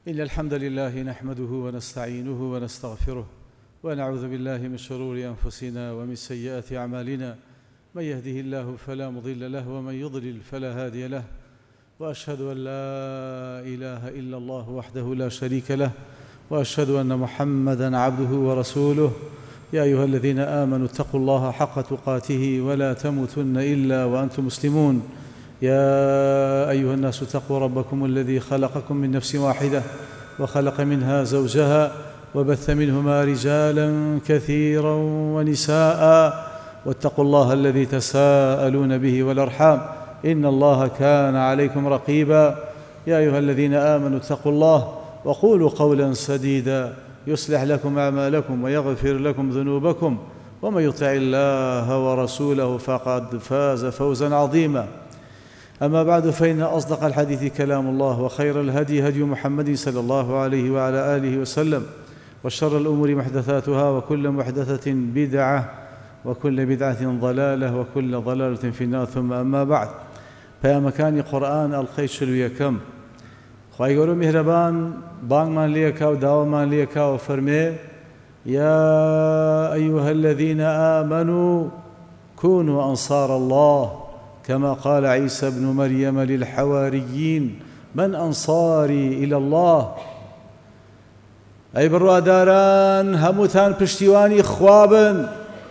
إن الحمد لله نحمده ونستعينه ونستغفره ونعوذ بالله من شرور أنفسنا ومن سيئات أعمالنا. من يهده الله فلا مضل له ومن يضلل فلا هادي له، وأشهد أن لا إله إلا الله وحده لا شريك له، وأشهد أن محمدًا عبده ورسوله. يا أيها الذين آمنوا اتقوا الله حق تقاته ولا تموتن إلا وأنتم مسلمون. يا أيها الناس اتقوا ربكم الذي خلقكم من نفس واحدة وخلق منها زوجها وبث منهما رجالا كثيرا ونساء، واتقوا الله الذي تساءلون به والأرحام إن الله كان عليكم رقيبا. يا أيها الذين آمنوا اتقوا الله وقولوا قولا سديدا يصلح لكم أعمالكم ويغفر لكم ذنوبكم، ومن يطع الله ورسوله فقد فاز فوزا عظيما. أما بعد، فإن أصدق الحديث كلام الله، وخير الهدي هدي محمد صلى الله عليه وعلى آله وسلم، وشر الأمور محدثاتها، وكل محدثة بدعة، وكل بدعة ضلالة، وكل ضلالة في النار. ثم أما بعد، فيا مكان قرآن الخيش اليكم خواهی گەورە مهربان بانگمان لێکا و داوامان لێکا و فەرمێ: يا أيها الذين آمنوا كونوا أنصار الله كما قال عيسى بن مريم للحواريين من أنصاري إلى الله. أي بڕواداران هەمووتان پشتیوانی خوا بن،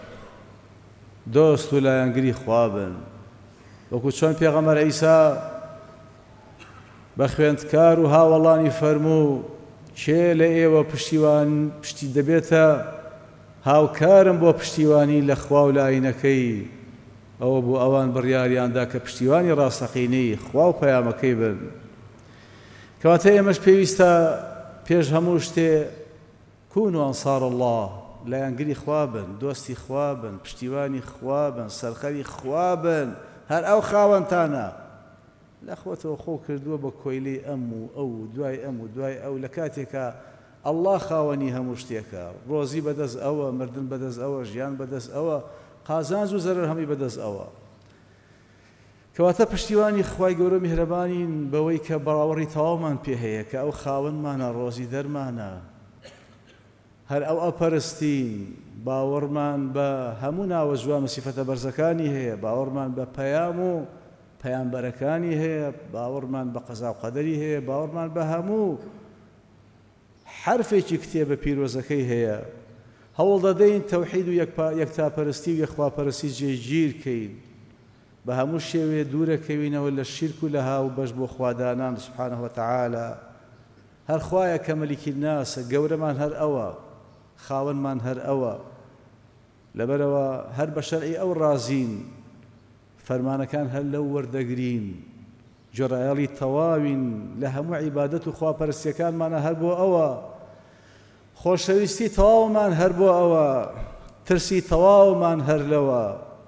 دۆست و لایەنگری خوا بن، وەکو چۆن پێغەمبەر عیسا بە خوێندکار و هاوڵانی فەرموو: کێ لە ئێوە پشتی دەبێتە هاوکارم بۆ پشتیوانی لە خوا و لایەنەکەی، ئەوە بۆ ئەوان بڕیاریاندا کە پشتیوانی ڕاستەقینەی خوا و پەیامەکەی بن. کەواتە ئێمەش پێویستە پێش هەموو شتێ کونوا ئەنصار الله، لایەنگری خوا بن، دۆستی خوا بن، پشتیوانی خوا بن، سەرخەری خوا بن. هەر ئەو خاوەنتانە لە خۆتەوە خۆ کردووە بە کۆیلەی ئەم و ئەو دوای ئەم و دوای ئەو، لە کاتێکە ئەڵڵا خاوەنی هەموو شتێکە، ڕۆزی بەدەست ئەوە، مردن بەدەست ئەوە، ژیان بەدەست ئەوە، قازانج و زەرەر هەمی بەدەست ئەوە. کەواتە پشتیوانی خوای گەورە میهرەبانین بەوەی کە بەراوەڕی تەواومان پێ هەیە کە ئەو خاوەنمانە، ڕۆزی دەرمانە، هەر ئەو ئەپەرستین، باوەڕمان بە هەموو ناوە جوان و سیفەتە بەرزەکانی هەیە، باوەڕمان بە پەیام و پەیامبەرەکانی هەیە، باوەڕمان بە قەزا و قەدەری هەیە، باوەڕمان بە هەموو حرفێکی کتێبە پیرۆزەکەی هەیە. هەوڵ دەدەین تەوحید و یەکتاپەرستی و یەخواپەرستی جێگیرکەین، بە هەموو شێوێ دوورەکەوینەوە لە شیرک و لە هاو بەش بۆ خوادانان سبحانه وتعالى. هەر خوایە کە مەلیکی ناسە، گەورەمان هەر ئەوە، خاوەنمان هەر ئەوە، لەبەرەوە هەر بە شەرعی ئەو ڕازین، فەرمانەکان هەر لەو وەردەگرین، جۆرایەڵی تەواوین لە هەموو عیبادەت و خواپەرستیەکانمانە هەر بۆ ئەوە، خۆشەویستی تەواومان هەر بۆ ئەوە، ترسی تەواومان هەر لەوە،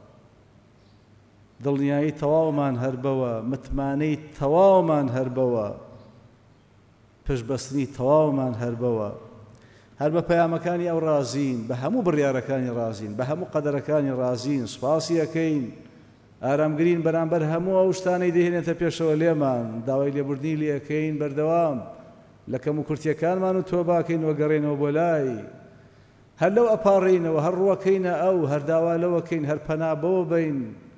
دڵنیایی تەواومان هەر بەوە، متمانەی تەواومان هەر بەوە، پشتبەستنی تەواومان هەر بەوە. هەر بە پەیامەکانی ئەو ڕازین، بە هەموو بڕیارەکانی ڕازین، بە هەموو قەدەرەکانی ڕازین، سوپاسی ئەەکەین، ئارامگرین بەرامبەر هەموو ئەو شتانەی دەهێنێتە پێشەوە لێمان، داوای لێبوردنی لێ ئەەکەین بەردەوام لە کەم و کورتیەکانمان و تۆباکەین وەگەڕێنەوە بۆ لای، هەر لەو ئەپاڕێینەوە، هەر ڕوەکەینە ئەو، هەر داوا لەوەکەین، هەر پەنا بەوە بین،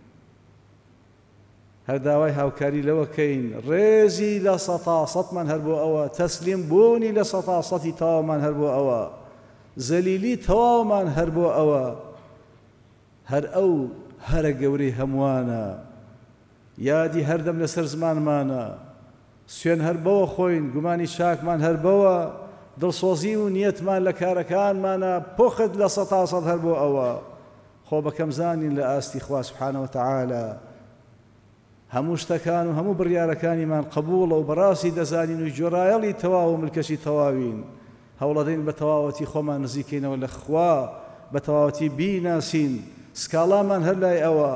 هەر داوای هاوکاری لەوەکەین، ڕێزی لە سەتاسەتمان هەر بۆ ئەوە، تەسلیم بوونی لە سەتاسەتی تەواومان هەر بۆ ئەوە، زەلیلی تەواومان هەر بۆ ئەوە. هەر ئەو هەرە گەورەی هەمووانە، یادی هەردەم لەسەر زمانمانە، سوێن هەر بەوە خۆین، گومانی چاکمان هەر بەوە، دڵسۆزی و نیەتمان لە کارەکانمانە پۆخت لە سەتاسەت هەر بۆ ئەوە. خۆ بەکەم زانین لە ئاستی خوا سبحانه وتعالى، هەموو شتەکان و هەموو بڕیارەکانیمان قبوڵە و بەڕاستی دەزانین و جۆرایەڵی تەواو و ملکەشی تەواوین. هەوڵەدەین بە تەواوەتی خۆمان نزیکەینەوە لە خوا، بە تەواوەتی بیناسین، سکاڵامان هەر لای ئەوە،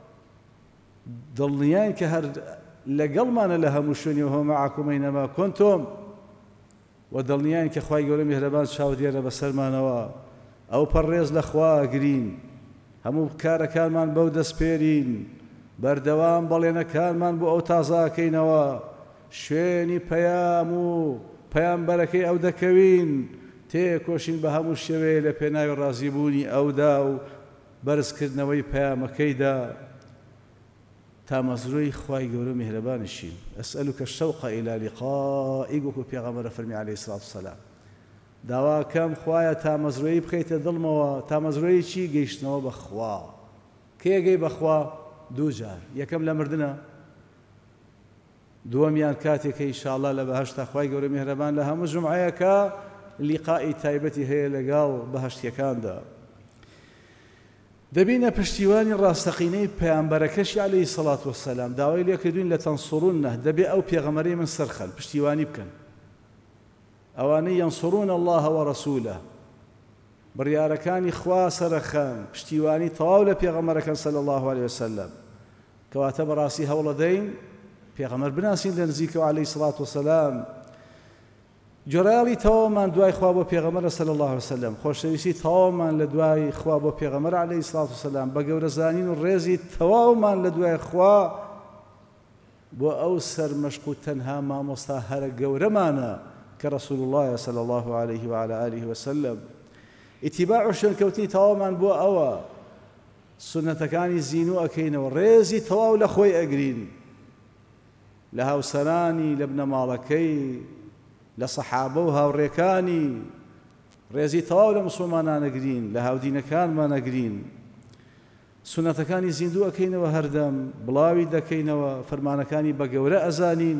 دڵنیاین کە هەر لەگەڵمانە لە هەموو شوێنی و هو معکم ئەینەما کونتم، و دڵنیاین کە خوای گەورە میهرەبان چاودێرە بەسەرمانەوە. ئەو پەڕێز لە خوا ئەگرین، هەموو کارەکانمان بەو دەستپێرین، بەردەوام بەڵێنەکانمان بۆ ئەو تازاکەینەوە، شوێنی پەیام و پەیامبەرەکەی ئەو دەکەوین تێکۆشین بە هەموو شێوەیە لە پێناوی ڕازیبوونی ئەودا و بەرزکردنەوەی پەیامەکەیدا تا مەزروی خوای گەورە میهرەبانشین. ئەسئەلوکە الشەوق إلى لقائك وەکو پێغەمبەر فەرمی عەلەیهی سڵات وسەلام داواکەم خوایە تا مەزروی بخەیتە دڵمەوە. تا مەزروی چی؟ گەیشتنەوە بە خوا. کێ گەی بە خوا؟ دوو جار. یەکەم لە مردنە، دووەمیان کاتێکە ئینشاءڵڵا لە بەهەشتا خوای گەورە میهرەبان لە هەموو جومعەیەکە لیقائی تایبەتی هەیە لەگەڵ بەهەشتیەکاندا. دەبینە پشتیوانی ڕاستەقینەی پەیامبەرەکەشی عەلەیهی سەڵات وەسەلام داوای لێکردوین لە تەنسوڕونە، دەبێ ئەو پێغەمبەرەی من سەرخەن پشتیوانی بکەن. ئەوانەی یەنسوڕون الله وەڕەسوولە، بڕیارەکانی خوا سەرەخەن، پشتیوانی تەواو لە پێغەمبەرەکەن صلی الله علیه وسلم. کەواتە بەڕاستی هەوڵ دەدەین پێغەمبەر بناسین لە نزیکەوە عەلەیهی سەڵات وەسەلام. جۆرایەڵی تەواومان دوای خوا بۆ پێغەمبەر صلی الله علیه وسلم، خۆشەویستی تەواومان لە دوای خوا بۆ پێغەمبەر عەلەیهی سەڵات وسەلام، بە گەورەزانین و ڕێزی تەواومان لە دوای خوا بۆ ئەو سەرمەشق و تەنها مامۆستا هەرە گەورەمانە کە ڕەسوول الله صلی الله عليه وعلى آله وسلم. ئیتیباع و شوێنکەوتنی تەواومان بۆ ئەوە سونەتەکانی زینوو ئەکەینەوە، ڕێزی تەواو لە خۆی ئەگرین، لە هاوسەرانی لە بنەماڵەکەی لە سەحابە و هاوڕێکانی، ڕێزی تەواو لە موسڵمانان ئەگرین، لە هاودینەکانمان ئەگرین، سونەتەکانی زیندوو ئەکەینەوە، هەردەم بڵاوی دەکەینەوە، فەرمانەکانی بە گەورە ئەزانین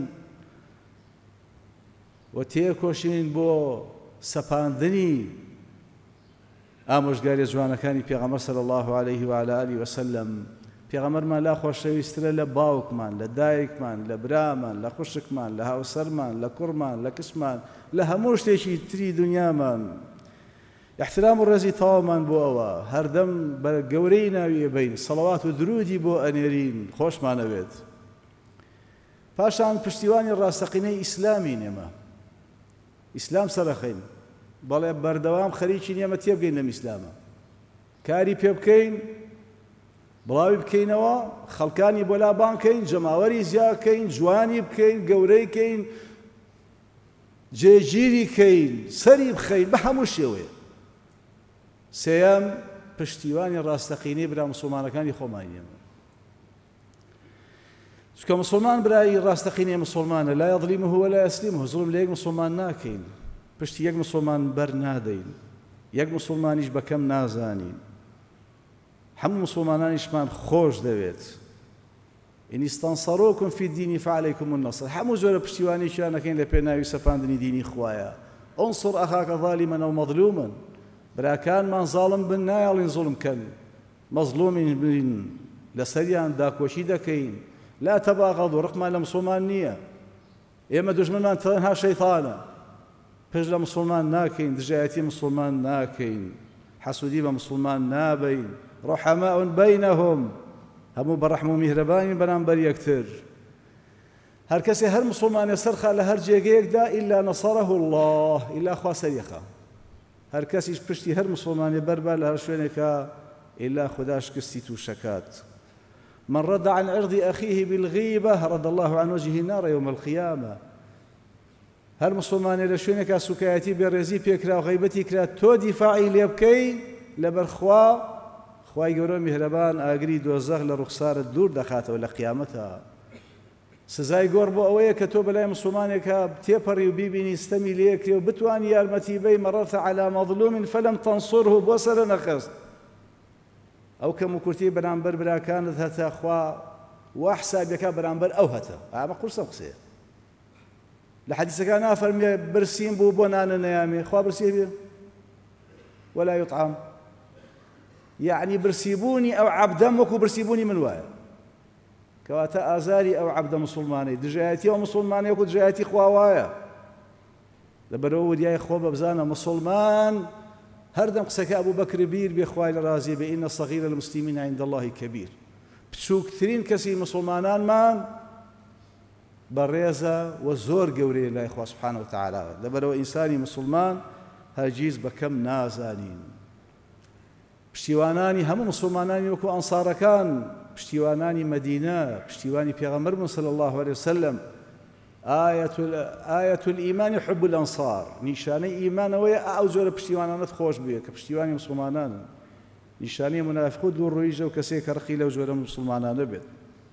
و تێکۆشین بۆ سەپاندنی ئامۆژگاریە جوانەکانی پێغەمبەر صلی الله عليه وعلى آله وسلم. پێغەمبەرمان لا خۆشەویسترە لە باوکمان، لە دایکمان، لە برامان، لە خوشکمان، لە هاوسەرمان، لە کوڕمان، لە کچمان، لە هەموو شتێکی تری دنیامان. احترام و ڕێزی تەواومان بۆ ئەوە، هەردەم بە گەورەی ناوی ئەبەین، سەڵەوات و درودی بۆ ئەنێرین، خۆشمانەوێت. پاشان پشتیوانی ڕاستەقینەی ئیسلامی نێمە، ئیسلام سەرەخەین، بەڵێ بەردەوام خەریکی نیەمە تێبگەین لەم ئیسلامە، کاری پێ بکەین، بڵاوی بکەینەوە، خەڵکانی بۆ لابان بکەین، جەماوەری زیاکەین، جوانی بکەین، گەورەی بکەین، جێگیری بکەین، سەری بخەین بە هەموو شێوەیە. سێیەم پشتیوانی ڕاستەقینەی برا موسڵمانەکانی خۆمانیەمە. چونکە موسڵمان برای ڕاستەقینەی موسڵمانە، لا یەظلیمه ولا یەسلیمه، زوڵم لە یەک موسڵمان ناکەین، پشتی یەک موسڵمان بەر نادەین، یەک موسڵمانیش بەکەم نازانین، هەموو موسڵمانانیشمان خۆش دەوێت. ئین ئیستەنصەڕوکم فی الدین فعەلەیکم النەصر، هەموو جۆرە پشتیوانیشیان ئەکەین لە پێناوی سەپاندنی دینی خوایە. ئەنصر ئەخاکە ظالیمەن ئەو مەظلومن، براکانمان زاڵم بن نایەڵین زوڵم کەن، مەظلومین بن لەسەریان داکۆشی دەکەین. لا تەباغەض، ڕقمان لە موسڵمان نییە، ئێمە دوژمنمان تەنها شەیطانە، پێش لە موسڵمان ناکەین، دژایەتی موسڵمان ناکەین، حەسوودی بە موسڵمان نابین، ڕحەماء بەینەهم، هەموو بەڕەحم و میهرەبانین بەرامبەر یەکتر. هەر کەسێ هەر موسڵمانێ سەرخا لە هەر جێگەیەکدا ئیلا نەسەرەه الله، ئیلا خوا سەریخە. هەر کەسیش پشتی هەر موسڵمانێ بەربار لە هەر شوێنێکە ئیلا خوددا شکستی تووشەکات. من رد عن عرض أخيه بالغيبة رد الله عن وجهه النار يوم القيامة. هەر موسڵمانێ لە شوێنێکا سوکایەتی بێڕێزی پێکرا و غەیبەتی کرا، تۆ دیفاعی لێ بکەی لەبەر خوا، خوای گەورە میهرەبان ئاگری دۆزەخ لە ڕوخسارت دوور دەخاتەوە لە قیامەتە. سزای گۆڕ بۆ ئەوەیە کە تۆ بەلای موسڵمانێکە تێپەڕی و بیبینی ستەمی لێکرێ و بتوانی یارمەتی بەی مەڕەتە عەلا مەظلومین فەلەم تەنسوڕه، بۆ سەرە نەخست. ئەو کەم و کورتی بەرامبەر براکانت هەتا خوا وا حسابیەکە بەرامبەر ئەو هەتە. ئامە قورسە قسەیە. لە حەدیثەکان نافەرمێ برسیم بوو بۆ نانە نەیامێ، خوا برسیە بێ ولا یوطعام، یعنی برسیبوونی ئەو عەبدەم وەکو برسیبوونی من وایە، کەواتە ئازاری ئەو عەبدە موسڵمانەی، دژایەتی ئەو موسڵمانەی وەکو دژایەتی خوا وایە. لەبەرەوە وریای خۆ بەبزانە موسڵمان هەردەم قسەکە ئەبوو بەکر بیر بێ خوای لە ڕازیە بێ، ئینە الصەغیرە للمسلمین عند الله کەبیر. بچووکترین کەسی موسڵمانانمان بەڕێزە و زۆر گەورەیە لای خوا سوبحانە وتەعالا. لەبەرەوە ئینسانی موسڵمان هەرگیز بەکەم نازانین. پشتیوانانی هەموو موسڵمانانی وەکو ئەنسارەکان، پشتیوانانی مەدینە، پشتیوانی پێغەمبەر صلی الله علیه وسلم، آية الإيمان حب الأنصار نشاني إيمان ويا أوزور بشتيوانات خوش بيه كبشتيواني مسلمانان نشاني منافق دور رويجة وكسيك رخي لو زور مسلمانان بيت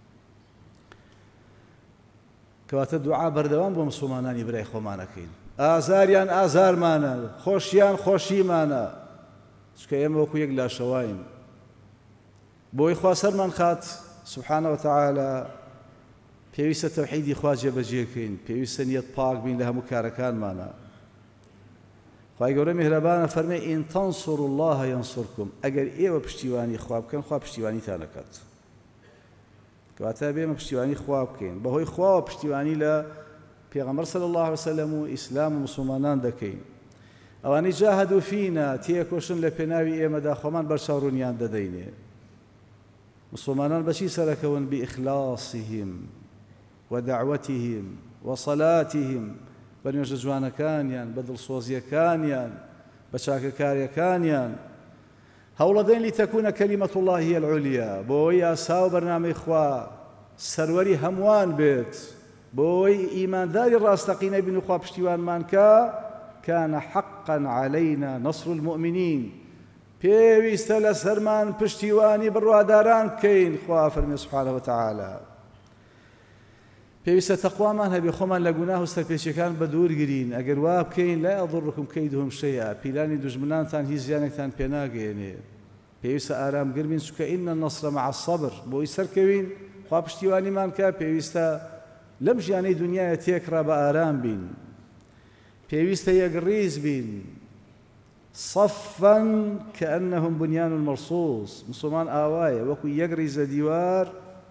كواتە دوعا بەردەوام بۆ مسلمانانی برای خۆمانەکەین ئازاریان ئازارمانە خۆشیان خۆشیمانە چکە ئێمە وەکو یەک لاشەواین بۆی خوا سەرمان خات سبحانه وتعالى پێویستە تەوحیدی خوا جێبەجێکەین پێویستە نیەت پاک بین لە هەموو کارەکانمانە خوای گەورە میهرەبانە فەرمێ ئین تەنصروا الله ينصركم ئەگەر ئێوە پشتیوانی خوا بکەن خوا پشتیوانیتان دەکات کەواتە بێمە پشتیوانی خوا بکەین بەهۆی خواوە پشتیوانی لە پێغەمبەر صلی الله عليه وسلم و ئیسلام و مسلمانان دەکەین ئەوانەی جاهدوا فینا تێکۆشن لە پێناوی ئێمەدا خۆمان بەرچاوڕوونیان دەدەینێ مسلمانان بەچی سەرەکەون بإخلاصهم ودعوتهم وصلاتهم بەنوێژە جوانەکانیان بە دڵسۆزیەکانیان بە چاکەکاریەکانیان هەوڵەدەین لتەکونە کەلیمەت الله هي العولیا بۆی یاسا و بەرنامەی خوا سەروەری هەمووان بێت بۆی ئیمانداری ڕاستەقینە بین و خوا پشتیوانمان کە كان حقا علينا نصر المؤمنين پێویستە لە سەرمان پشتیوانی بڕواداران بکەین خوا فەرمێ سبحانه وتعالى پێویستە تەقوامان هەبێ خۆمان لە گوناه و سەرپێچیەکان بەدوورگرین ئەگەر وا بکەین لا يضركم كيدهم شيئا پیلانی دوژمنانتان هیچ زیانێکتان پێناگەێنێ پێویستە ئارامگر بین چونکە ئین النصر مع الصبر بۆی سەرکەوین خوا پشتیوانیمان کە پێویستە لەم ژیانەی دنیاە تێکڕا بە ئارام بین پێویستە یەکڕیز بین صفا كأنهم بنيان مرصوص مسلمان ئاوایە وەکو یەک ڕیزە دیوار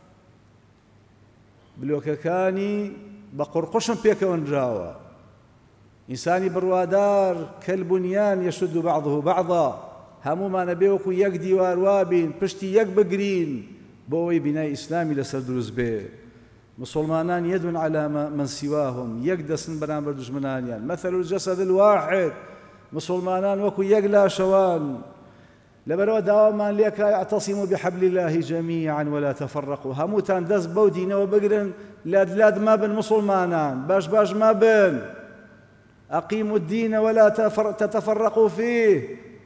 بلۆکەکانی بە قورقشم پێکەوەندراوە ئینسانی بڕوادار کەلبونیان یەشد بعضه بعضا هەمومانە بێ وەکو یەک دیوار وابین پشتی یەک بگرین بۆ ئەوەی بینای ئیسلامی لەسەر دروست بێ مسلمانان يد على من سواهم یەک دەستن بەرامبەر دوژمنانیان مثل الجسد الواحد مسلمانان وەکو یەک لاشەوان لەبەرەوە داوامان لێکە اعتصموا بحبل الله جميعا ولا تفرقوا هەمووتان دەست بەو دینەوە بگرن لاد مابن مسلمانان باش مابن أقيموا الدين ولا تتفرقوا فيه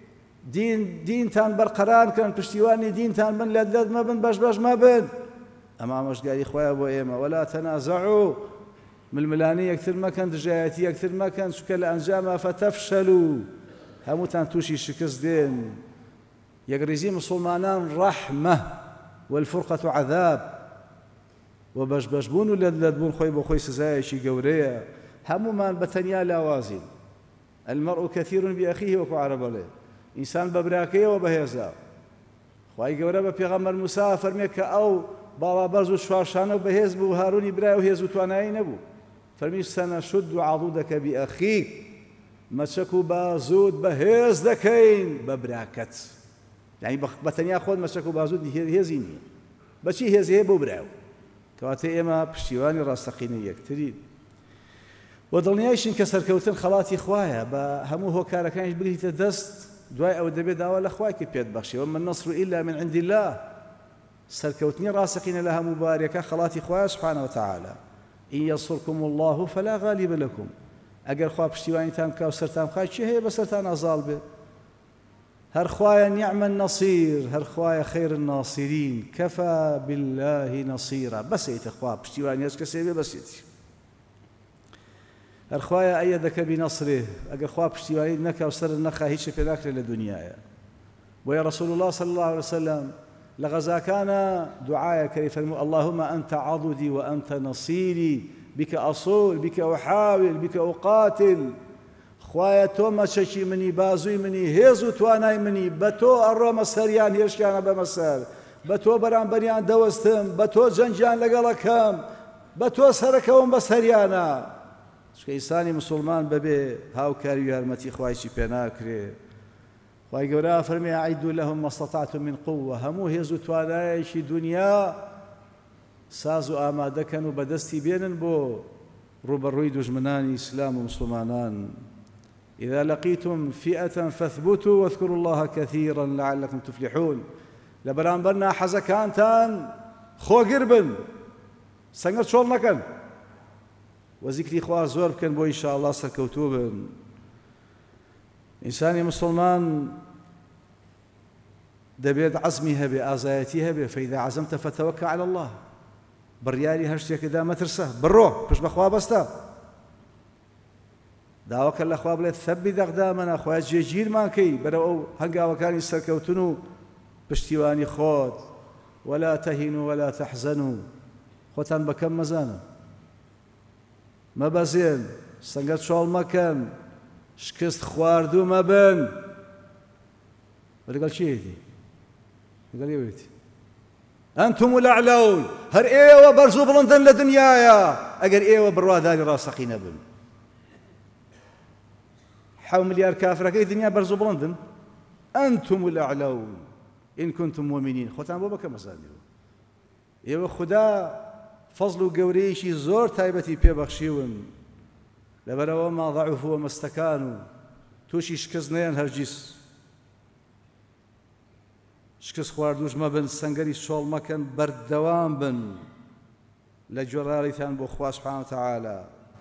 دينتان برقرار كان پشتیوانی دينتان بن لاد مابن باش مابن أما مشقاري خويا بو إيما ولا تنازعوا ململاني يكثر ما كان دجاياتي يكثر ما كان شكل أنجاما فتفشلوا هموتان توشي شكس دين يقرزي مسلمانان رحمة والفرقة عذاب وبشبون ولدبون خوي بخوي سزاي شي قورية همومان بتنيا لاوازين المرء كثير بأخيه وكو عرب له إنسان ببراكيه وبهيزا خوي قورة ببيغمر مسافر ميكا أو بابا برزو شواشانه بهيز بو هاروني براي وهيزو تواناي نبو فرميش سنشد عضودك بأخيك مشكو بازود بهيز دكين ببراكت يعني بتنيا خود مشكو بازود هيزيني بشي هيزي بو براو كواتي إما بشتيواني راستقيني يكترين ودڵنیایشین کە سەرکەوتن خەڵاتی خوایە بە هەموو هۆکارەکانیش بگریتە دەست دوای ئەوە دەبێت داوا لە خوایکە پێت بەخشێ وما النصر إلا من عند الله سەرکەوتنی ڕاستەقینە لە هەموو بارێکە خەڵاتی خوایە سبحانه وتعالى إن ينصركم الله فلا غالب لكم ئەگەر خوا پشتیوانیتان بکا و سەرتان بخات چی هەیە بەسەرتان ئازاڵ بێت هەر خوایە نعم النصير هەر خوایە خير الناصرين كفى بالله نصيرا بەسێتە خوا پشتیوانی هەچ کەسێ بێ بەسێتی الخوايا أيدك بنصره أجر خواب پشتیوانی نکا و سر نخا هیچ پێ ناکرێت لە دنیاە ويا رسول الله صلى الله عليه وسلم لغزا كان دعاء كيف اللهم أنت عضدي وأنت نصيري بك أصول بك أحاول بك أقاتل خوايا توما ششي مني بازوي مني هيزو تواناي مني بتو الروم سريان هيشكان بمسار بتو بران بريان دوستم بتو جنجان لقلكم بتو سركم بسريانا چکە ئینسانی مسلمان بەبێ هاوکاری و یارمەتی خوایشی پێ ناکرێ خوای گەورە فەرمێ ئەعیدوا لەهم ما استطعتم من قوة هەموو هێز و توانایەکی دنیا ساز و ئامادەکەن و بەدەستی بێنن بۆ ڕوبەڕووی دوژمنانی ئیسلام و مسلمانان إذا لقيتم فئة فاثبتوا واذكروا الله كثيرا لعلكم تفلحون لبرانبرنا حەزەکانتان خۆگر بن سەنگەر چۆڵ نەکەن وەزیکری خوا زۆر بکەن بۆ ئینشاءالله سەرکەوتوو بن. ئینسانی مسلمان دەبێت عەزمی هەبێ، ئازایەتی هەبێ. فەئیذا عەزەمتە فەتەوەکەل عەلە الله. بڕیاری هەر شتێکەکدا مەترسە، بڕۆ پشت بەخوا بەستە. داواکە لە خوا بڵێت ثەبت ئەقدامەنا، خوای جێگیرمان کەی بەرەو ئەو هەنگاوەکانی سەرکەوتن و پشتیوانی خۆت. ولا تهینوا ولا تحزنوا، خۆتان بەکەم مەزانن، مەبەزێن، سەنگەت چۆڵ مەکەن، شکست خواردوو مەبن. لەگەڵ چیەتی؟ لەگەڵ ئێوەیەتی. ئەنتم الأعلون، هەر ئێوە بەرز و بڵندن لە دنیاە ئەگەر ئێوە بڕواداری ڕاستەقی نەبن. 7 ملیار کافرەکەی دنیا بەرز و بڵندن. ئەنتم الأعلون إن كنتم مؤمنين. خۆتان بۆ بەکەم مەزانیەوە. ئێوە خوددا فەزڵ و گەورەیەکی زۆر تایبەتی پێبەخشیون، لەبەرەوە ما ضعفوا وما استكانوا، تووشی شکست نەیان هەرگیز. شکست خواردوش مەبن، سەنگەری شۆڵ مەکەن، بەردەوام بن لە گوێڕاریتان بۆ خوا سوبحانه وتعالى.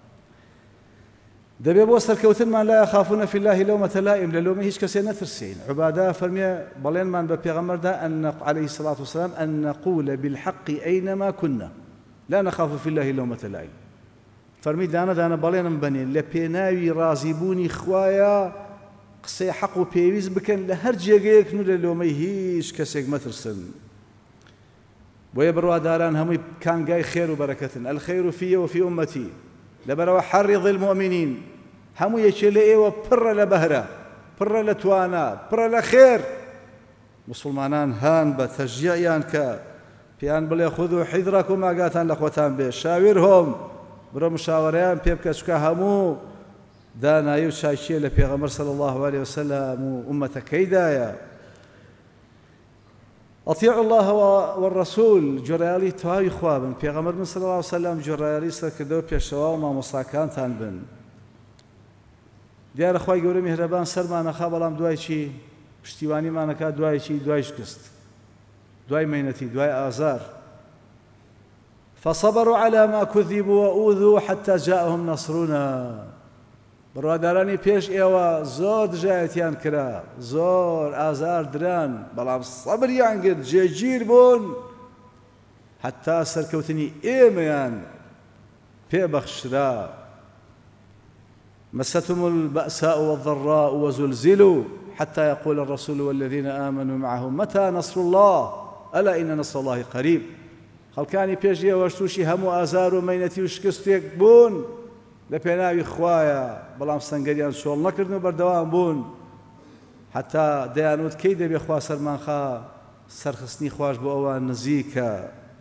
دەبێ بۆ سەرکەوتنمان لا يخافون في الله لومة لائم، لە لۆمە هیچ کەسێ نەترسین. عوبادە فەرمیێ بەڵێنمان بە پێغەمبەردا عليه الصلاة والسلام أن نقول بالحق أينما كنا لا نخاف في الله لومة لائم. فەرمی دانە دانە بەڵێنم بنێن لە پێناوی ڕازیبوونی خوایە قسەی حەق و پێویست بکەن لە هەر جێگەیەک و لە لۆمەی هیچ کەسێک مەترسن. بۆیە بڕواداران هەمووی کانگای خێر و بەرەکەتن. الخير في وفي أمتي، لەبەرەوە حەڕض المؤمنین، هەموو یەکێ لە ئێوە پڕە لە بەهرە، پڕە لە توانە، پڕە لە خێر. مسلمانان هان بە تەشجیعیان کە، پێیان بڵێ خودو حیدڕەکم، ئاگاتان لە خۆتان بێ، شاویرهۆم، بڕۆ مشاوەرەیان پێ بکە، چکە هەموو دانایی و چاکیە لە پێغەمبەر صلی الله عليه وسلم و ئومەتەکەیدایە. ئەطیعوا الله والرسول، گوێڕایەڵی تەواوی خوا بن. پێغەمبەر صلی الله عليه وسلم گوێڕایەڵی سەرکردەوە پێشەوا و مامۆستاکانتان بن. دیارە خوای گەورە میهرەبان سەرمانەخا، بەڵام دوای چی؟ پشتیوانیمانەکات. دوای چی؟ دوای شکست، دوای مەینەتی، دوای ئازار. فصبروا على ما كذبوا وأوذوا حتى جاءهم نصرنا. بڕوادارانی پێش ئێوە زۆر دژایەتیان کرا، زۆر ئازار دران، بەڵام سەبریان کرد، جێگیر بوون، حتا سەرکەوتنی ئێمەیان پێبەخشرا. مستهم البأساء والضراء وزلزلوا حتى يقول الرسول والذين آمنوا معه متى نصر الله ألا إن نصر الله قريب. خەڵکانی پێش ئێوەش تووشی هەموو ئازار و مەینەتی و شکستێک بوون لە پێناوی خوایە، بەڵام سەنگەریان شۆڵ نەکردن و بەردەوام بوون، حتا دەیانوت کەی دەبێ خوا سەرمانخا، سەرخستنی خوش بۆ ئەوان نزیکە.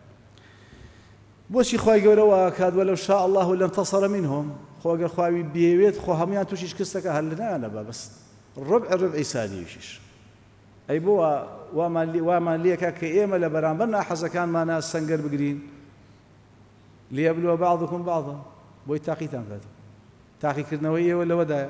بۆچی خوای گەورە واکات وەلەو شاء الله لانتصر منهم، خۆ ئەگەر خواوی بێوێت خۆ هەمویان تووشی شکستەکە هەر لەنایانە بە بەس ڕبعی سانیویشیش. ئەی بۆ وامان لێکە کە ئێمە لە بەرامبەر ناحەزەکانمانە سەنگەر بگرین. ليبلو بعضكم بعضا، بۆی تاقیتان کات، تاقیکردنەوەی ئێوە لەوەدایە.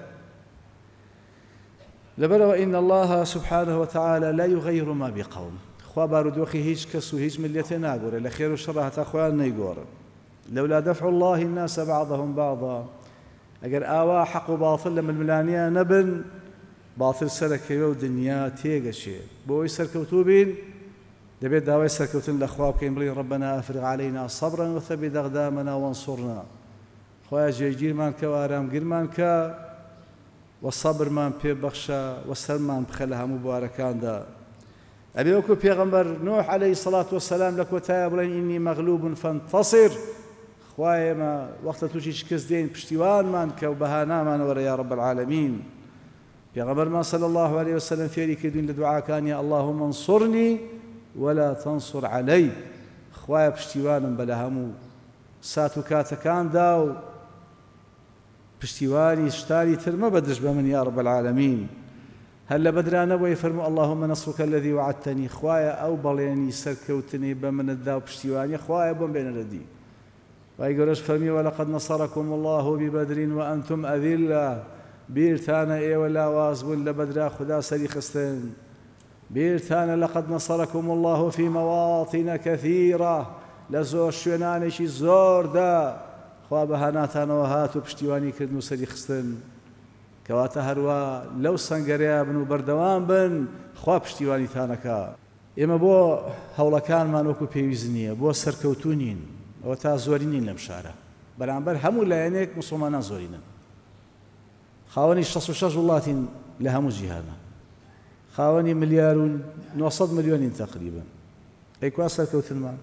لەبەرەوە إن الله سبحانه وتعالى لا يغير ما بقوم، خوا بارودۆخی هیچ کەس و هیچ ملەتێ ناگۆڕێ، لە خێر و شەڕ هەتا خۆیان نەیگۆڕن. لولا دفع الله الناس بعضهم بعضا، ئەگەر ئاوا حەق و باڵتل لە ململانیان نەبن، باڵتل سەرەکەوێ و دنیا تێگەشێ. بۆ ئەوی سەرکەوتوو بین دەبێت داوای سەرکەوتن لە خوا بکەین، بڵێین ربنا أفرغ علينا صبرا وثبت أقدامنا وانصرنا. خوایە جێگیرمان کە و ئارامگرمان کە و سەبرمان پێبەخشە و سەرمان بخە لە هەموو بوارەکاندا. ئەبێ وەکو پێغەمبەر نوح عليه الصلاة والسلام لە کۆتایە بڵێن إني مغلوب فانتصر، خوایە ئێمە وەختە تووشی شکست دێین پشتیوانمان کە و بەهانامان وەرە یا رب العالمین. پێغەمبەرمان صلی الله عليه وسلم فێری کردوین لە دوعاکانی اللهم انصرني ولا تنصر علي، خوایە پشتیوانم بە لە هەموو سات و کاتەکاندا و پشتیوانی شتانی تر مەبە دژ بە من یا رب العالمین. هەر لە بەدرانەوەی فەرموو اللهم نصرك الذي وعدتني، خوایە ئەو بەڵێنی سەرکەوتنی بە منتدا و پشتیوانی خوایە بۆم بێنە لەدی. وای گەورەش فەرمی ولقد نصركم الله ببدر وأنتم أذلة، بیرتانە ئێوە لاواز بوون لە بەدرا خدا سەری خستن. بیرتانە لقد نصركم الله في مواطن كثيرة، لە زۆر شوێنانێکی زۆردا خوا بەهاناتانەوە هات و پشتیوانی کردن و سەری خستن کەواتە هەروە لەو سەنگەرەیە بن و بەردەوام بن خوا پشتیوانیتانەکە. ئێمە بۆ هەوڵەکانمان وەکو پێویست نییە بۆ سەرکەوتوو نین ئەوە تا زۆری نین لەم شارە بەرامبەر هەموو لایەنێک موسڵمانان زۆرینن خاوەنی 66 وڵاتین لە هەموو جیهانە خاوەنی 1.9 ملیۆنین تقریبا ئەیکوا سەرکەوتنمان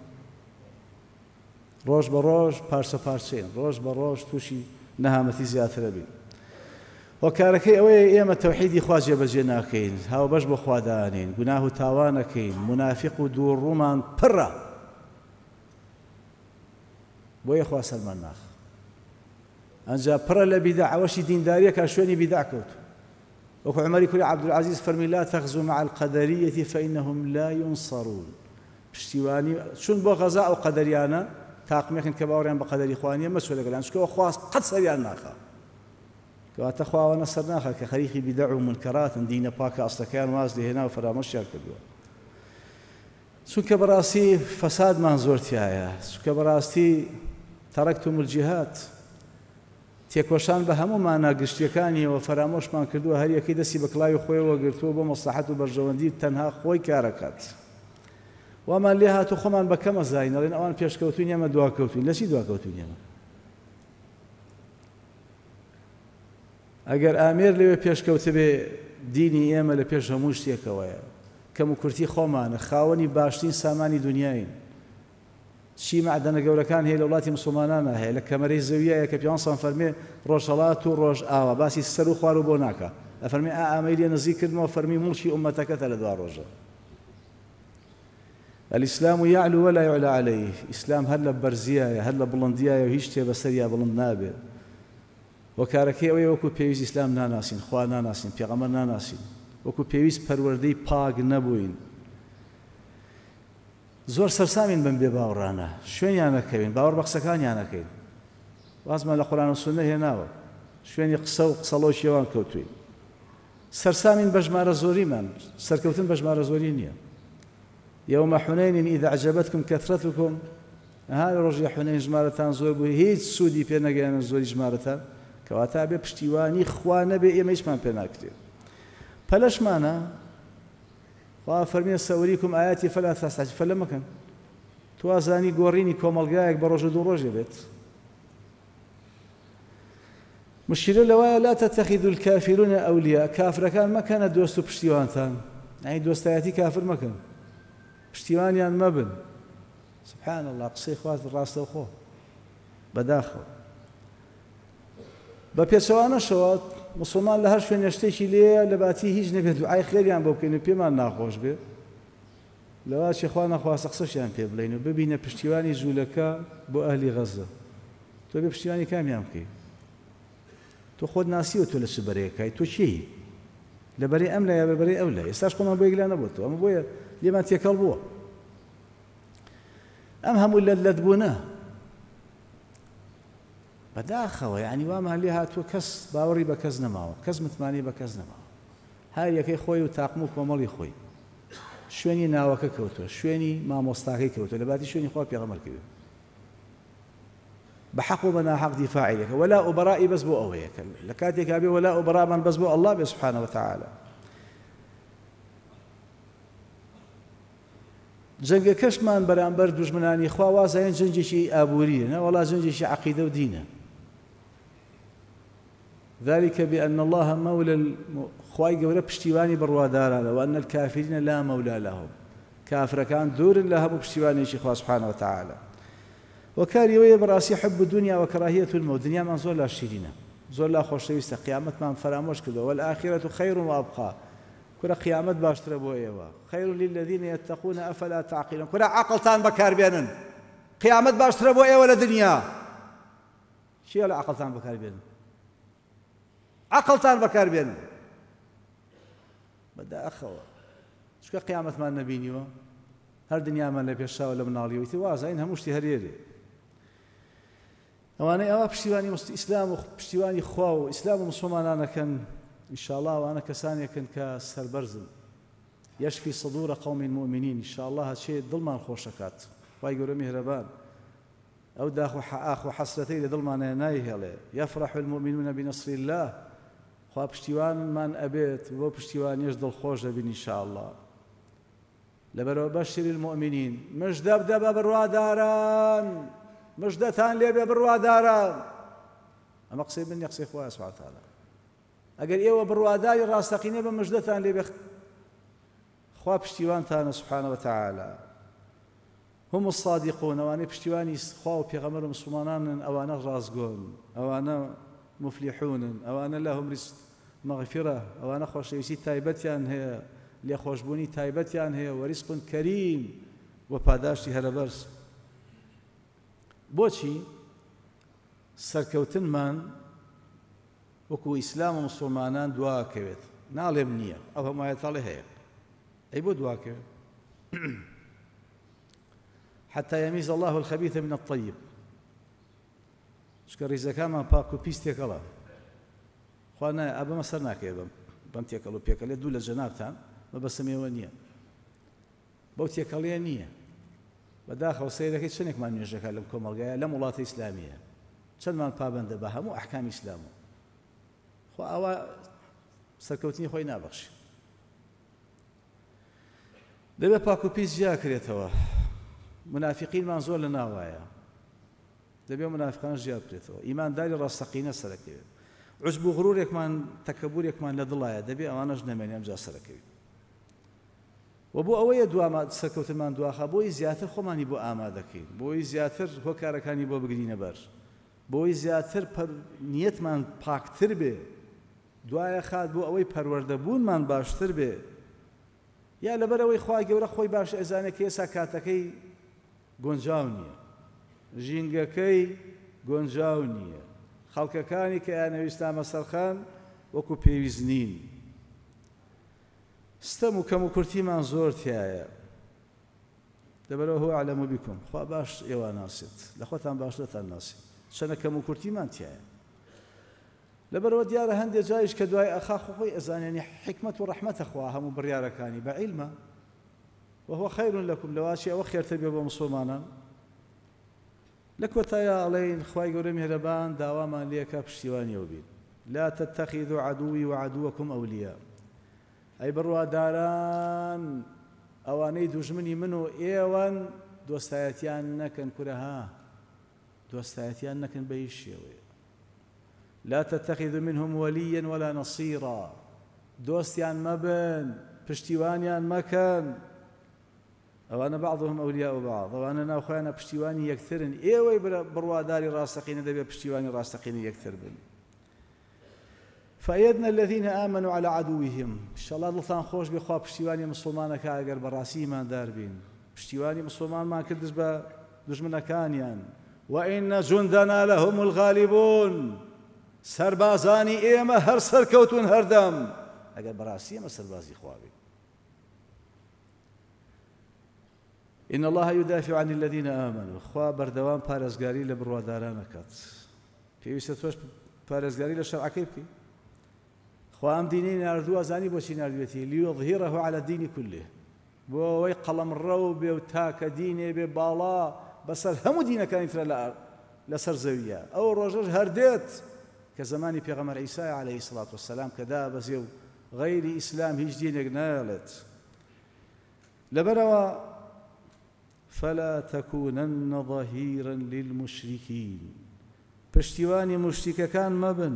ڕۆژ بە ڕۆژ پارچە پارچەین ڕۆژ بە ڕۆژ تووشی نەهامەتی زیاترە بین وەکارەکەی ئەوەیە ئێمە تەوحیدی خوا جێبەجێ ناکەین هاوبەش بۆ خوا دانین گوناه و تاوانەکەین منافق و دووڕوومان پڕە بۆیە خوا سەرمان ناخ ئەنجا پڕە لە بیدع ئەوەشی دینداریەکە شوێنی بیدع کەوت وەکو عومەری کوڕی عەبدولعەزیز فەرمی لا تەغزوا مع القەدەریەتی فەئینەهم لا ينصرون پشتیوانی چون بۆ غەزا ئەو قەدەریانە تاقمێکن کە باوەڕیان بە قەدەری خوا نییە مەچۆ لەگەڵیان چونکە خوا قەت سەریان ناخا کەواتە خواوەنە سەر ناخە کە خەریکی بیدع و منکەراتن دینە پاکە ئەسڵەکەیان واز لێهێنا و فەرامۆشیان کردووە چونکە بەڕاستی فەسادمان زۆر تایە چونکە بەڕاستی تەرەکتم الجیهاد تێکۆشان بە هەموو مانە گشتیەکانیەوە فەرامۆشمان کردووە هەر یەکەی دەستی بە کڵاوی خۆیەوە گرتووە بۆ مەسلحەت و بەرژەوەندی تەنها خۆی کارەکات وامان لێ هاتوو خۆمان بە کەمە زاین ئەڵێن ئەوان پێشکەوتوین ئێمە دواکەوتوین لەچی دواکەوتوین ئێمە ئەگەر ئامێر لەوێ پێشکەوتە بێ دینی ئێمە لە پێش هەموو شتێکەوەیە کەم و کورتی خۆمانە خاوەنی باشترین سامانی دنیاین چی معدەنە گەورەکان هەیە لە وڵاتی موسڵمانانە هەیە لە کەمەرەی زەویایە کە پیانسان فەرمێ ڕۆژهەڵات و ڕۆژ ئاوە باسی سەر و خوار و بۆ ناکە ئەفەرمێ ئامەی لێ نزیک کردمەوە فەرمی موڵکی ئومەتەکەتە لە دوا ڕۆژە الإسلام يعلو ولا يعلى عليه إسلام هل برزيايا هل بلنديايا وهيش تبى سريا بلند نابه وكاركي أوي وكو بيوز إسلام ناناسين خوا ناناسين پیغمبر ناناسين وكو بيوز پروردەی پاک نەبووین زۆر سەرسامین بم بێ باوەڕانە شوێنیان نەکەوین باوەڕ بە قسەکانیان نەکەین وازمان لە قورئان و سوننە هێناوە شوێنی قسە و قسەڵۆشیەوان کەوتوین سەرسامین بە ژمارە زۆریمان سەرکەوتن بە ژمارە زۆری نییە يوم حنين إذا أعجبتكم كثرتكم هذا رجع حنين جمارتان زور بو هیچ سودی پێ نەگەیاند زۆری ژمارەتان کەواتە بێ پشتیوانی خوا نەبێ ئێمە هیچمان پێ ناکرێت پەلەشمانە خوا فەرمێ سەوریکم ئاياتی فەلا تەستعجیلوا فەلە مەکەن تو ئازانی گۆڕینی کۆمەڵگایەک بە ڕۆژە دوو ڕۆژێ بێت مشکلە لەوایە لا تتخذوا الكافرون أولياء کافرەکان مەکەنە دۆست و پشتیوانتان ئەی دۆستایەتی کافر مەکەن پشتیوانیان مەبن سبحان الله قسەی خوات ڕاستەوخۆ بەداخەوە بە پێچەوانەشەوە مسلمان لە هەر شوێنە شتێکی لێیە لە باتی هیچ نەبێت دوعای خێریان بۆ بکەین و پێمان ناخۆش بێ لەواشی خوا نەخواستە قسەشیان پێ بڵێن و ببینە پشتیوانی جوولەکە بۆ ئەهلی غەزە تۆ بێ پشتیوانی کامیان بکەی تۆ خۆت ناسیوە تۆ لە چ بەرەیەکای تۆ چی لە بەرەی ئەم لایە بەرەی ئەو لای ئێستاش خۆمان بۆ یەکلا نەبووەوە ئەمە بۆیە لێمان تێکەڵ بووە ئەم هەموو لەت بوونە بەداخەوە یعنی وامان لێ هاتووە کەس باوەڕی بە کەس نەماوە کەس متمانی بە کەس نەماوە هەر یەکەی خۆی و تاقم و کۆمەڵی خۆی شوێنی ناوەکە کەوتووە شوێنی مامۆستاکەی کەوتووە لە باتی شوێنی خوا پێغەمبەر کردووە بحق و بەناحەق دیفاعی دەکە ولا ئوبەڕائی بەس بۆ ئەوەیەکە لە کاتێکا بێ ولا ئوبەڕامان بەس بۆ ئەڵڵا بێ سوبحانەه وتەعالە جەنگەکەشمان بەرامبەر دوژمنانی خوا وازایەن جەنگێکی ئابووریە نەوەڵا جەنگێکی عەقیدە و دینە ذلك بأن الله مولى خواي گەورە پشتیوانی بڕوادارانە وأن الكافرين لا مولى لهم كافرەکان دوورن لە هەموو پشتیوانێکی خوا سبحانه وتعالى وەکاریەوەیە بەڕاستی حب الدنيا وكراهية الموت دنیامان زۆر لا شیرینە زۆر لا خۆشەویستە قیامەتمان فەرامۆش کردەوە والآخرة خير وأبقى كرة قيامت باشتر بۆ ئێوە خير للذين يتقون أفلا تعقلون كرة عقلتان بەکاربێنن قیامەت باشتر بۆ ئێوە لە دنیا چیە لە عقلتان بەکاربێنن عقلتان بەکاربێنن بەداخەوە چکە قیامەتمان نەبینیوە هەر دنیامان لە پێشاوە لە مناڵیەوەی وازین هەموو شتی هەرێرێ ئەوانەی ئەوە پشتیوانی ئیسلام و پشتیوانی خوا و ئیسلام و مسلمانانەکەن ئینشاءالله ئەوانە کەسانێکن کە سەربەرزن يشفي صدور قوم مؤمنين إن شاء الله هادشي دڵمان خۆش دەکات خوای گەورە میهرەبان ئەو ئاخ و حەسرەتەی لە دڵمانە نایهێڵێ. یەفرح المؤمنون بنصر الله، خوا پشتیوانمان ئەبێت بۆ پشتیوانیش دڵخۆش دەبین ئینشاءالله. لەبەرەوە بەشر المؤمنین، مژدە بدە بە بڕواداران، مژدەتان لێ بێ بڕواداران. ئەمە قسەی من نییە، قسەی خوایە سوبحانە وتەعالە. ئەگەر ئێوە بڕواداری ڕاستەقینە بە مژدەتان لێ بێ، خوا پشتیوانتانە سوبحانە وتەعالە. هم الصادقون، ئەوانەی پشتیوانی خوا و پێغەمبەر و مسلمانانن، ئەوانە ڕازگۆن، ئەوانە مفلیحونن، ئەوانە لەهم ڕزق مەغفرە، ئەوانە خۆشەویستی تایبەتیان هەیە، لێخۆشبوونی تایبەتیان هەیە، وەریزق کەریم و پاداشتی هەرەبەرز. بۆچی سەرکەوتنمان وەکو ئیسلام و مسلمانان دواکەوێت؟ ناڵێم نییە، ئەو هەمایەتاڵێ هەیە. ئەی بۆ دواکەوێت؟ حتى يميز الله الخبيث من الطيب. شکە ڕیزەکانمان پاک و پیس تێکەڵە. خوا نایە ئەبەمە سەر ناکەوێت بەم تێکەڵ و پێکەڵێ دوو لە جەنابتان مەبەستمێوە نییە، بەو تێکەڵەیە نییە. بەداخەوە سەیرەکەی چەندێکمان نوێژەکە لەم کۆمەڵگایە لەم وڵاتە ئیسلامیە چەندمان پابەندە بە هەموو ئەحکامی ئیسلام و خوا ئەوە سەرکەوتنی خۆی نابەخشی. دەبێت پاک و پیس جیاکرێتەوە. منافقینمان زۆر لە ناوایە، دەبێت منافقان ژیا بکرێتەوە. ئیمانداری ڕاستەقینە سەرەکەوێت. عجب و غرورێکمان تەکەبورێکمان لە دڵایە، دەبێت ئەوانەش نەمێنێ ئەمجا سەرەکەوێت. و بۆ ئەوەیە سەرکەوتنمان دواخە، بۆی زیاتر خۆمانی بۆ ئامادەکەین، بۆی زیاتر هۆکارەکانی بۆ بگرینە بەر، بۆی زیاتر نیەتمان پاکتر بێ، دوایە خات بۆ ئەوەی پەروەردەبوونمان باشتر بێ. یا لەبەرەوەی خوا گەورە خۆی باش ئەزانێت ئێستا کاتەکەی گۆنجاو نییە، ژینگەکەی گۆنجاو نییە، خەڵکەکانی کە یانەویستامە سەرخان وەکو پێویست نین. ستەم و کەم و کورتیمان زۆر تایە. لەبەرەوە هو ئەعلەمو بیکم، خوا باش ئێوە ناسێت، لە خۆتان باش دەتان ناسێت، چەنە کەم و کورتیمان تایە. لەبەرەوە دیارە هەندێک جایش کە دوای ئەخا خۆی ئەزانێنی حکمت و ڕەحمەتە خوا هەموو بڕیارەکانی بە عیلمە، وهو خير لكم لەواشی ئەوە خێرتر بێ بۆ مسلمانان. لە کۆتایە ئەڵێن خوای گەورە میهرەبان داوامان لێکە پشتیوانیەوە بین. لا تتخذوا عدوي وعدوكم أولياء. ئەی بڕواداران، ئەوانەی دوژمنی من و ئێوەن دۆستایەتیان نەکەن، کورەها دۆستایەتیان نەکەن بە هیچ شێوەیە. لا تتخذوا منهم وليا ولا نصيرا. دۆستیان مەبن، پشتیوانیان مەکەن. ئەوانە بعضهم ئەولیاء بعض، ئەوانە ناوخۆیانە پشتیوانی یەکترن. ئێوەی بڕواداری ڕاستەقینە دەبێت پشتیوانی ڕاستەقینی یەکتر بن. فأيدنا الذين آمنوا على عدوهم. ئینشەڵڵا دڵتان خۆش بێ خوا پشتیوانی مسلمانەکە ئەگەر بەڕاستی ئیماندار بین. پشتیوانی مسلمانمان کردش بە دوژمنەکانیان. وإن جندنا لهم الغالبون. سەربازانی ئێمە هەر سەرکەوتون هەردەم، ئەگەر بەڕاستی ئێمە سەربازی خوا بین. إن الله يدافع عن الذين آمنوا. خوا بەردەوام پارێزگاری لە بڕواداران ئەکات. پێویستە تۆش پارێزگاری لە شەرعەکەی بکەی. خوا ئەم دینەی ناردووە، زانی بۆچی ناردوێتی؟ ليظهره على الدين كله. بۆ ئەوەی قەڵەمڕەو بێ و تاکە دینێ بێ باڵا بەسەر هەموو دینەکانی ترە لەسەر زەویە. ئەو ڕۆژەش هەردێت کە زمانی پێغەمبەر عیسای عەلەیهی السەڵات وەسەلام کە دابەزێ و غەیری ئیسلام هیچ دینێک نایەڵێت. لەبەرەوە فلا تكونن ظهيرا للمشركين. پشتیوانی مشریکەکان مەبن.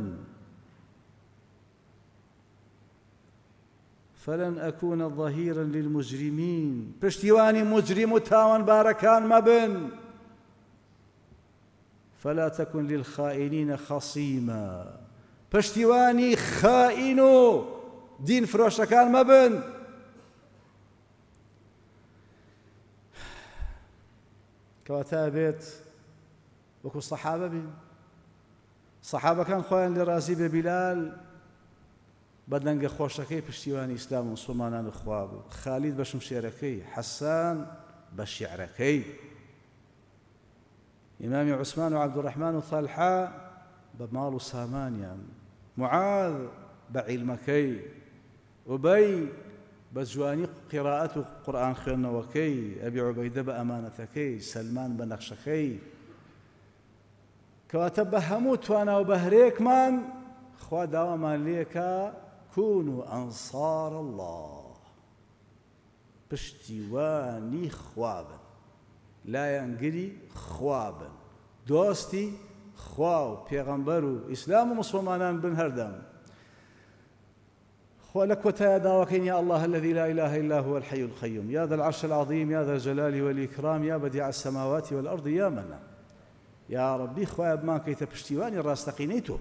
فلن أكون ظهيرا للمجرمين. پشتیوانی مجرم و تاوانبارەکان مەبن. فلا تكن للخائنين خصيما. پشتیوانی خائن و دین فرۆشەکان مەبن. کەواتە بێت وەکو سەحابە بین. سەحابەکان خۆیان لێ ڕازی بێ بیلال بە دەنگە خۆشەکەی پشتیوانی ئیسلام و مسلمانان خوا بوو. خالید بە شمشێرەکەی، حەسان بە شیعرەکەی، ئیمامی عوسمان و عەبدوڕەحمان و طەلحە بە ماڵ و سامانیان، معاذ بە عیلمەکەی، ئوبەی بە جوانی قیراءەت و قورئان خوێندنەوەکەی، ئەبی عوبەیدە بە ئەمانەتەکەی، سەلمان بە نەخشەکەی، کەواتە بە هەموو توانا و بەهرێکمان خوا داوامان لێکە كونوا ئەنسار الله پشتیوانی خوابن لایەنگری خوابن دۆستی خوا و پێغەمبەر و ئیسلام و مسلمانان بن هەردەم خوا لە کۆتایە داواکەین یا الله الذي لا إله إلا هو الحي القيوم يا ذا العرش العظيم يا ذا الجلال والإكرام يا بديع السماوات والأرض يا منان يا ربي خوایە بمان کەیتە پشتیوانی ڕاستەقینەی تۆ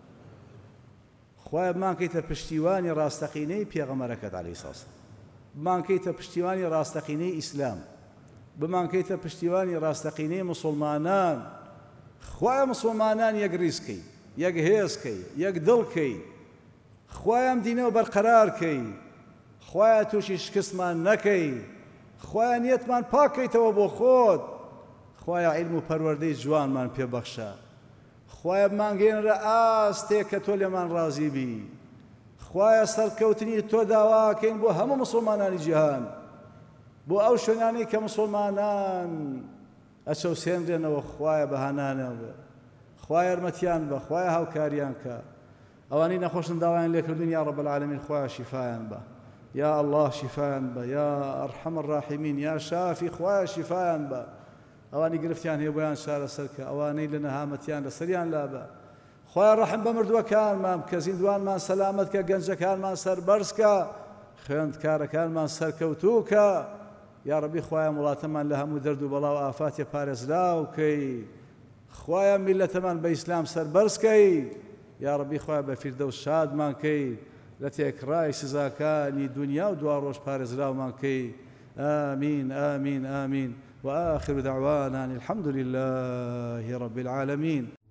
خوایە بمان کەیتە پشتیوانی ڕاستەقینەی پێغەمبەرەکەت عەلەیهی سڵام بمان کەیتە پشتیوانی ڕاستەقینەی ئیسلام بمان کەیتە پشتیوانی ڕاستەقینەی مسلمانان خوایە مسلمانان یەک ڕیزکەی یەک هێزکەی یەک دڵکەی خوایە ئەم دینەوە بەرقەرارکەی خوایە تووشی شکستمان نەکەی خوایە نیەتمان پاکەیتەوە بۆ خۆت خوایە عیلم و پەروەردەی جوانمان پێبەخشە خوایە بمانگەێنرە ئاستێک کە تۆ لێمان ڕازی بی خوایە سەرکەوتنی تۆ داواکەین بۆ هەموو مسلمانانی جیهان بۆ ئەو شوێنانەی کە مسلمانان ئەچەوسێنرێنەوە خوایە بەهانانەوە خوایە یارمەتیان بە خوایە هاوکاریان کە ئەوانەی نەخۆشن داوایان لێکردن یا رب العالمین خوایە شیفایان بە یا الله شیفایان بە یا ئەرحەم الراحیمین یا شافی خوایە شیفایان بە ئەوانی گرفتیان هەیە بۆیان شارە سەرکە ئەوانەی لە نەهامەتیان لەسەریان لابە خوایە ڕەحم بە مردووەکانمان کە زیندوانمان سەلامەت کە گەنجەکانمان سەربەرزکە خوێندکارەکانمان سەرکەوتووکە یا ربی خوایە وڵاتەمان لە هەموو دەرد و بەڵاو ئافاتێ پارێزراوکەی خوایە میلەتەمان بە ئیسلام سەربەرزکەی یا ربی خوایە بە فیردەوس شادمان کەی لە تێکڕای سزاکانی دنیا و دوا ڕۆژ پارێزراومان کەی آمین آمین آمین وآخر دعوانا الحمد لله رب العالمين